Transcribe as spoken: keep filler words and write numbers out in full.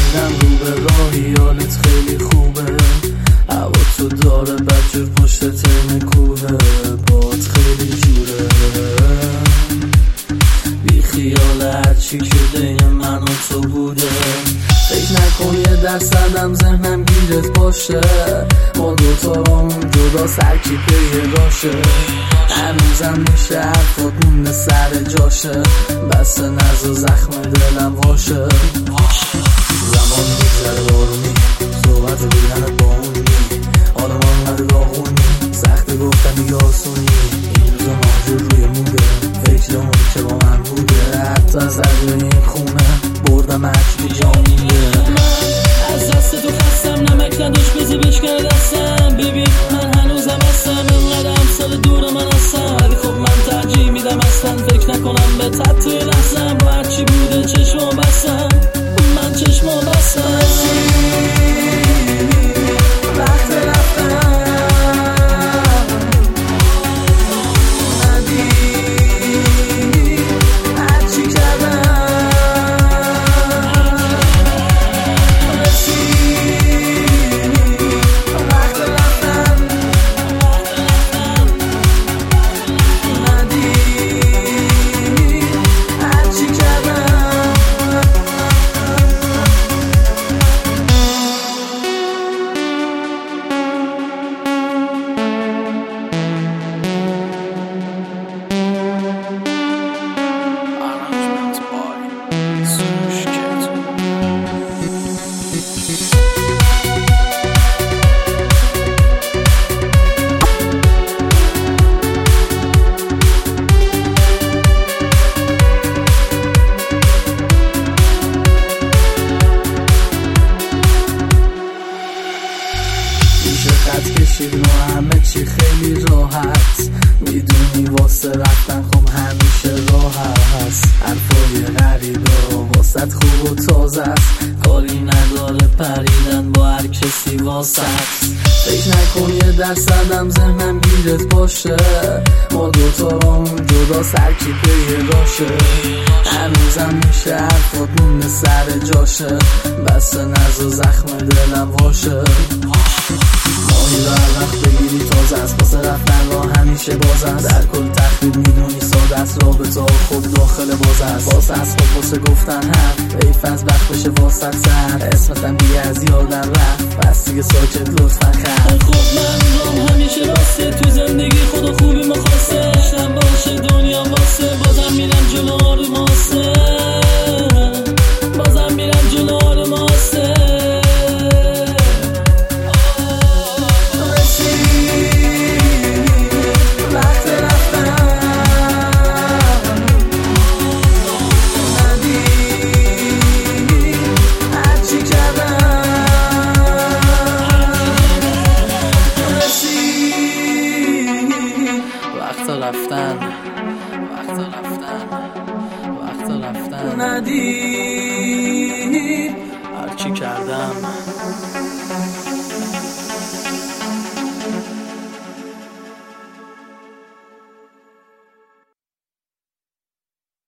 میدم رو به راهی، حالت خیلی خوبه، هوا تو داره بچه پشت ترم کوه، باد خیلی جوره، بی خیال هرچی که بین من و تو بوده. فکر نکن یه درصدم ذهنم گیرت باشه، ما دوتا رامون جدا سرکی پی راشه، هنوزم میشه حرفات مونده سر جاشه، بس نز و زخم دلم واشه. زمان میگذره بارونی، صحبت بودنت با اونی، حالا ما انقدر داغونی، سخت گفتن دیگه آسونی، این روزا ماجور روی موده، فکرمونی که با من بوده، حتی از عرض این خونه بردم هرچی که جا مونده. من از دست تو خستم، نمک نداشت بزی بشکر دستم، ببین من هنوزم هستم، انقدر امثال دور من هستم، ولی خب من ترجیح میدم اصلا فکر نکنم به تب توی لحظم، با هرچی بوده چشمو بستم، من چشمو بستم. وقت رفتم ندیدی هرچی کردم، خط کشید رو همه چی خیلی راحت، میدونی واسه رفتن خب همیشه راحت هست، حرفای غریبه واسط خوب و تازه است، کاری نداره پریدن با هر کسی واسط. فکر نکن یه درصدم ذهنم گیرت باشه، ما دوتا رامون جدا سرکی پی راشه، هنوزم میشه حرفات مونده سر جاشه، بس نز و زخم دلم واشه. ماهی را وقت بگیری تازه است، واسه رفتن را همیشه باز است، در کل تخریب میدونی ساده است، رابطه ها خوب داخل باز است، باز است خب واسه گفتن حرف، حیف از وقت بشه واسه سر، اسمتم دیگه از یادم رفت، بس دیگه ساکت لطفا خر. خب من رام همیشه راسته، تو زندگی خدا خوبی مخواسته، عشقم باشه دنیا واسه، بازم میرم جلو آروم آسه، بازم میرم جلو آروم آسه. وقت رفتن وقت رفتن وقت رفتن ندید هرچی کردم.